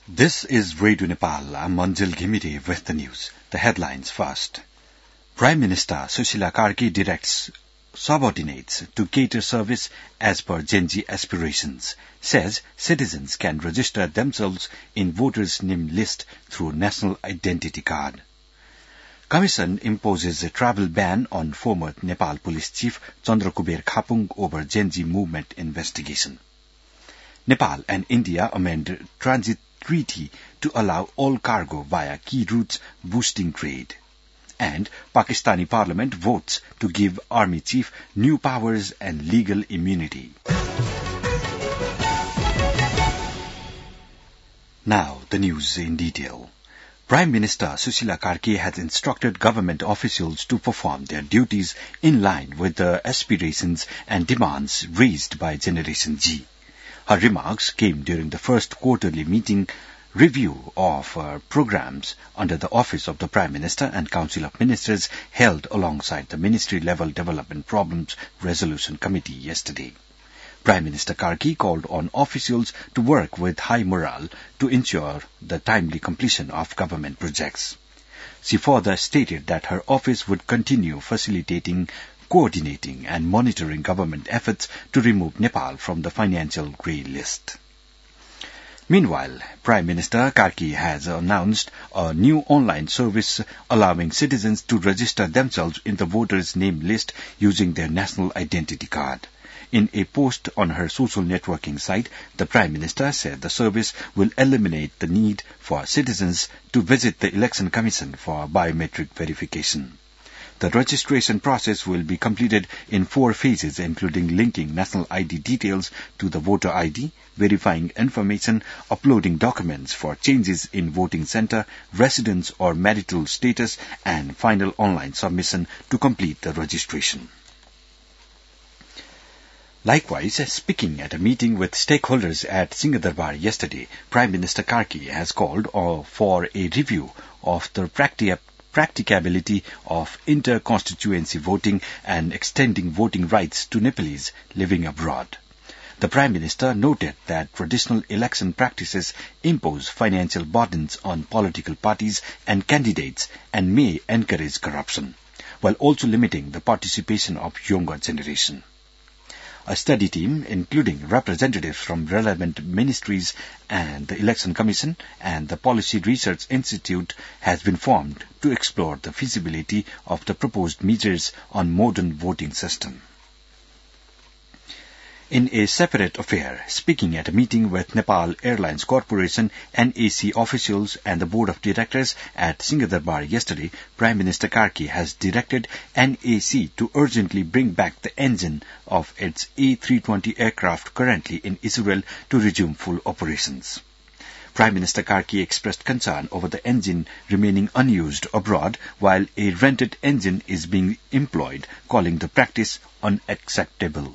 This is Radio Nepal. I'm Manjil Ghimire with the news. The headlines first. Prime Minister Susila Karki directs subordinates to cater service as per Gen Z aspirations, says citizens can register themselves in voters' name list through National Identity Card. Commission imposes a travel ban on former Nepal Police Chief Chandrakuber Khapung over Gen Z movement investigation. Nepal and India amend transit treaty to allow all cargo via key routes, boosting trade. And Pakistani parliament votes to give army chief new powers and legal immunity. Now, the news in detail. Prime Minister Susila Karki has instructed government officials to perform their duties in line with the aspirations and demands raised by Generation Z. Her remarks came during the first quarterly meeting review of programs under the Office of the Prime Minister and Council of Ministers held alongside the Ministry-Level Development Problems Resolution Committee yesterday. Prime Minister Karki called on officials to work with high morale to ensure the timely completion of government projects. She further stated that her office would continue facilitating, coordinating and monitoring government efforts to remove Nepal from the financial grey list. Meanwhile, Prime Minister Karki has announced a new online service allowing citizens to register themselves in the voters' name list using their national identity card. In a post on her social networking site, the Prime Minister said the service will eliminate the need for citizens to visit the Election Commission for biometric verification. The registration process will be completed in 4 phases, including linking national ID details to the voter ID, verifying information, uploading documents for changes in voting center, residence or marital status, and final online submission to complete the registration. Likewise, speaking at a meeting with stakeholders at Singhdarbar yesterday, Prime Minister Karki has called for a review of the practicability of inter-constituency voting and extending voting rights to Nepalese living abroad. The Prime Minister noted that traditional election practices impose financial burdens on political parties and candidates and may encourage corruption, while also limiting the participation of younger generation. A study team, including representatives from relevant ministries and the Election Commission and the Policy Research Institute, has been formed to explore the feasibility of the proposed measures on modern voting system. In a separate affair, speaking at a meeting with Nepal Airlines Corporation, NAC officials and the Board of Directors at Singhdarbar yesterday, Prime Minister Karki has directed NAC to urgently bring back the engine of its A320 aircraft currently in Israel to resume full operations. Prime Minister Karki expressed concern over the engine remaining unused abroad while a rented engine is being employed, calling the practice unacceptable.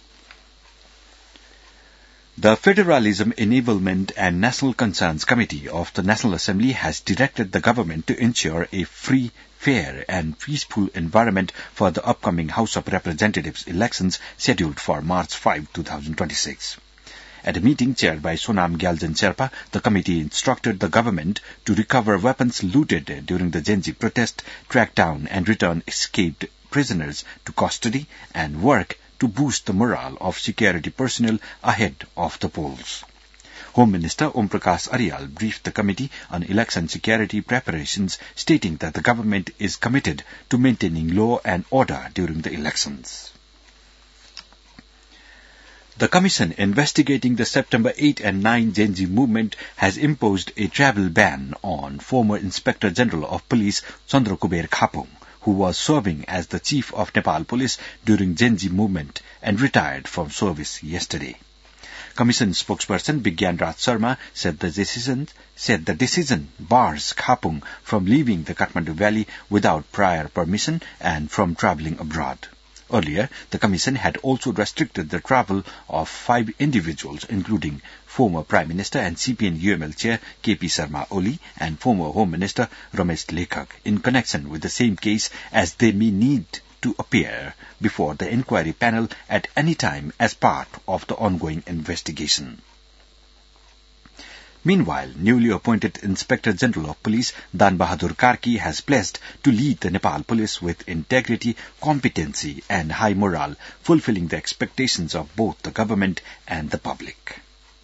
The Federalism Enablement and National Concerns Committee of the National Assembly has directed the government to ensure a free, fair and peaceful environment for the upcoming House of Representatives elections scheduled for March 5, 2026. At a meeting chaired by Sonam Gyaljan Sherpa, the committee instructed the government to recover weapons looted during the Gen Z protest, track down and return escaped prisoners to custody, and work to boost the morale of security personnel ahead of the polls. Home Minister Om Prakash Aryal briefed the committee on election security preparations, stating that the government is committed to maintaining law and order during the elections. The commission investigating the September 8 and 9 Gen Z movement has imposed a travel ban on former Inspector General of Police Chandrakuber Khapung, who was serving as the Chief of Nepal Police during Gen Z movement and retired from service yesterday. Commission spokesperson Bigyan Raj Sharma said the decision bars Khapung from leaving the Kathmandu Valley without prior permission and from travelling abroad. Earlier, the Commission had also restricted the travel of 5 individuals, including former Prime Minister and CPN-UML Chair KP Sharma Oli and former Home Minister Ramesh Lekhak, in connection with the same case, as they may need to appear before the inquiry panel at any time as part of the ongoing investigation. Meanwhile, newly appointed Inspector General of Police Dan Bahadur Karki has pledged to lead the Nepal Police with integrity, competency and high morale, fulfilling the expectations of both the government and the public.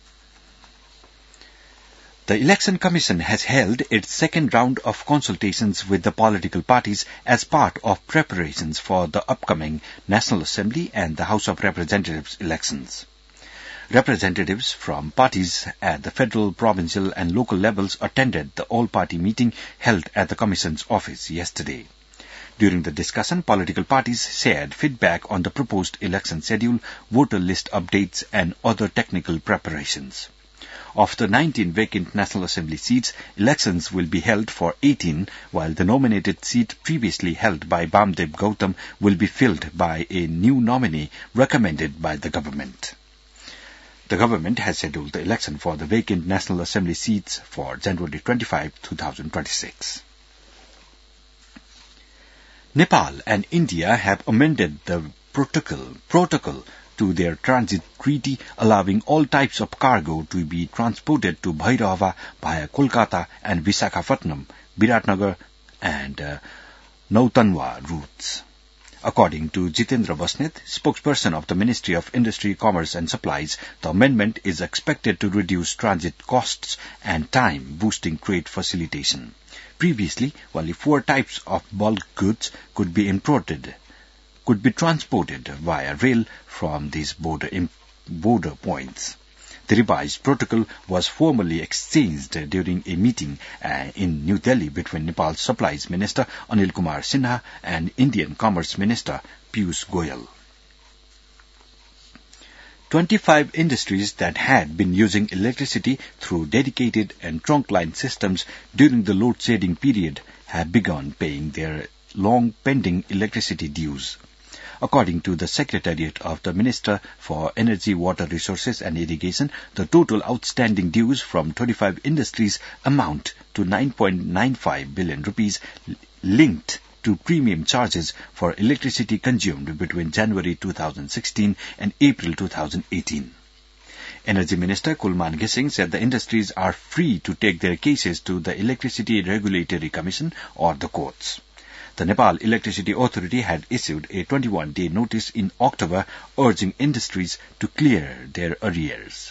The Election Commission has held its second round of consultations with the political parties as part of preparations for the upcoming National Assembly and the House of Representatives elections. Representatives from parties at the federal, provincial and local levels attended the all-party meeting held at the Commission's office yesterday. During the discussion, political parties shared feedback on the proposed election schedule, voter list updates and other technical preparations. Of the 19 vacant National Assembly seats, elections will be held for 18, while the nominated seat previously held by Bamdev Gautam will be filled by a new nominee recommended by the government. The government has scheduled the election for the vacant National Assembly seats for January 25, 2026. Nepal and India have amended the protocol to their transit treaty, allowing all types of cargo to be transported to Bhairava via Kolkata and Visakhapatnam, Biratnagar and Nautanwa routes. According to Jitendra Basnet, spokesperson of the Ministry of Industry, Commerce and Supplies, the amendment is expected to reduce transit costs and time, boosting trade facilitation. Previously, only 4 types of bulk goods could be transported via rail from these border points. The revised protocol was formally exchanged during a meeting in New Delhi between Nepal's Supplies Minister Anil Kumar Sinha and Indian Commerce Minister Piyush Goyal. 25 industries that had been using electricity through dedicated and trunk line systems during the load shedding period have begun paying their long-pending electricity dues. According to the Secretariat of the Minister for Energy, Water Resources and Irrigation, the total outstanding dues from 25 industries amount to 9.95 billion rupees linked to premium charges for electricity consumed between January 2016 and April 2018. Energy Minister Kulman Gising said the industries are free to take their cases to the Electricity Regulatory Commission or the courts. The Nepal Electricity Authority had issued a 21-day notice in October urging industries to clear their arrears.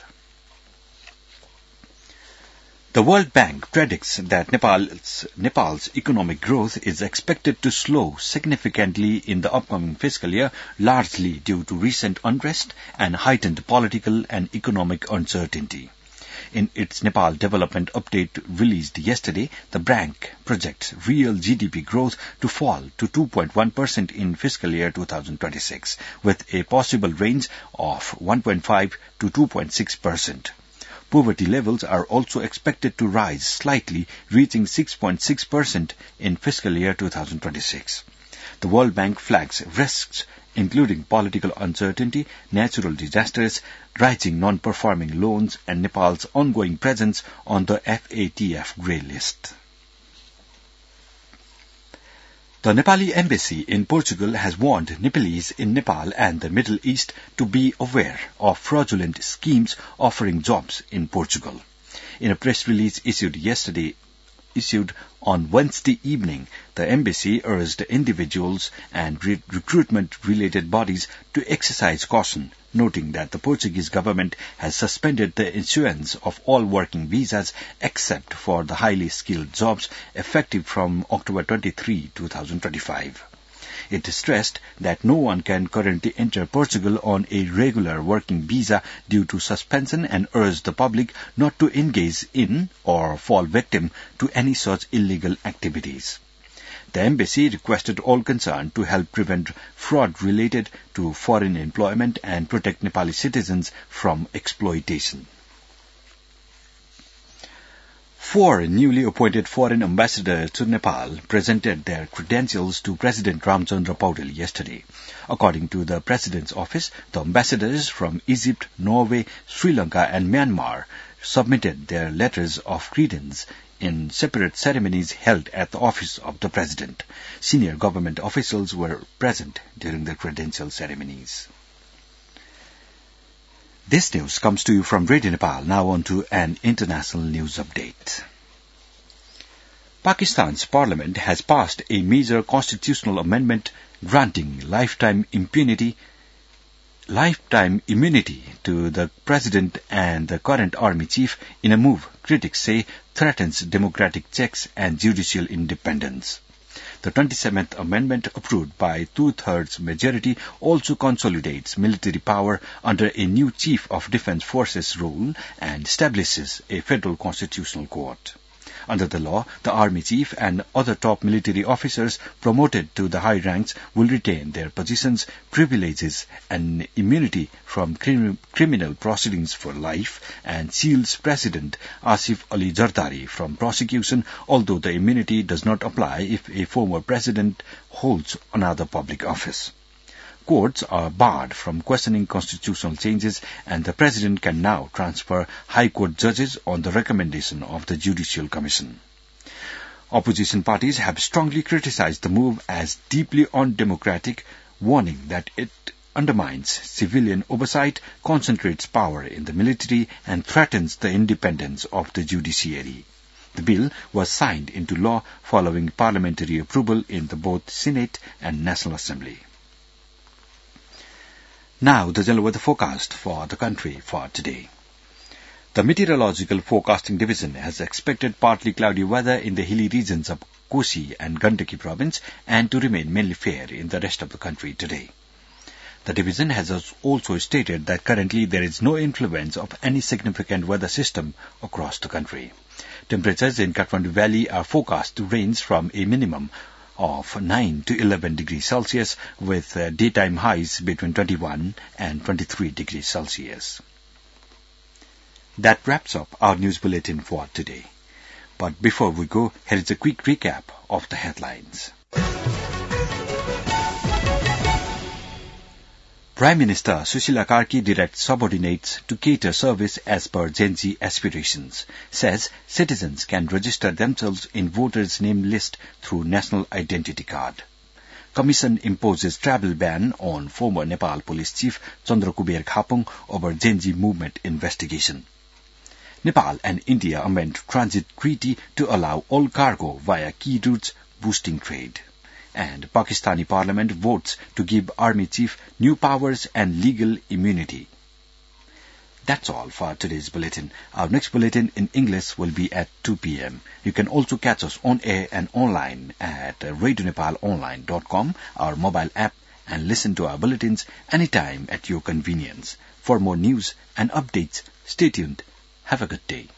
The World Bank predicts that Nepal's economic growth is expected to slow significantly in the upcoming fiscal year, largely due to recent unrest and heightened political and economic uncertainty. In its Nepal Development Update released yesterday, the bank projects real GDP growth to fall to 2.1% in fiscal year 2026, with a possible range of 1.5 to 2.6%. Poverty levels are also expected to rise slightly, reaching 6.6% in fiscal year 2026. The World Bank flags risks including political uncertainty, natural disasters, rising non-performing loans, and Nepal's ongoing presence on the FATF grey list. The Nepali embassy in Portugal has warned Nepalese in Nepal and the Middle East to be aware of fraudulent schemes offering jobs in Portugal. In a press release issued on Wednesday evening, the embassy urged individuals and recruitment-related bodies to exercise caution, noting that the Portuguese government has suspended the issuance of all working visas except for the highly skilled jobs effective from October 23, 2025. It stressed that no one can currently enter Portugal on a regular working visa due to suspension and urged the public not to engage in or fall victim to any such illegal activities. The embassy requested all concerned to help prevent fraud related to foreign employment and protect Nepali citizens from exploitation. 4 newly appointed foreign ambassadors to Nepal presented their credentials to President Ramchandra Paudel yesterday. According to the President's office, the ambassadors from Egypt, Norway, Sri Lanka and Myanmar submitted their letters of credence in separate ceremonies held at the office of the President. Senior government officials were present during the credential ceremonies. This news comes to you from Radio Nepal. Now on to an international news update. Pakistan's parliament has passed a major constitutional amendment granting lifetime immunity to the president and the current army chief in a move critics say threatens democratic checks and judicial independence. The 27th Amendment, approved by two-thirds majority, also consolidates military power under a new Chief of Defence Forces role and establishes a federal constitutional court. Under the law, the army chief and other top military officers promoted to the high ranks will retain their positions, privileges, and immunity from criminal proceedings for life, and shields President Asif Ali Zardari from prosecution, although the immunity does not apply if a former president holds another public office. Courts are barred from questioning constitutional changes, and the president can now transfer high court judges on the recommendation of the Judicial Commission. Opposition parties have strongly criticized the move as deeply undemocratic, warning that it undermines civilian oversight, concentrates power in the military, and threatens the independence of the judiciary. The bill was signed into law following parliamentary approval in both Senate and National Assembly. Now, the general weather forecast for the country for today. The Meteorological Forecasting Division has expected partly cloudy weather in the hilly regions of Kosi and Gandaki province and to remain mainly fair in the rest of the country today. The division has also stated that currently there is no influence of any significant weather system across the country. Temperatures in Kathmandu Valley are forecast to range from a minimum of 9 to 11 degrees Celsius with daytime highs between 21 and 23 degrees Celsius. That wraps up our news bulletin for today. But before we go, here is a quick recap of the headlines. Prime Minister Sushila Karki directs subordinates to cater service as per Gen Z aspirations, says citizens can register themselves in voters' name list through National Identity Card. Commission imposes travel ban on former Nepal Police Chief Chandrakuber Khapung over Gen Z movement investigation. Nepal and India amend transit treaty to allow all cargo via key routes, boosting trade. And Pakistani parliament votes to give army chief new powers and legal immunity. That's all for today's bulletin. Our next bulletin in English will be at 2 p.m. You can also catch us on air and online at RadioNepalOnline.com, our mobile app, and listen to our bulletins anytime at your convenience. For more news and updates, stay tuned. Have a good day.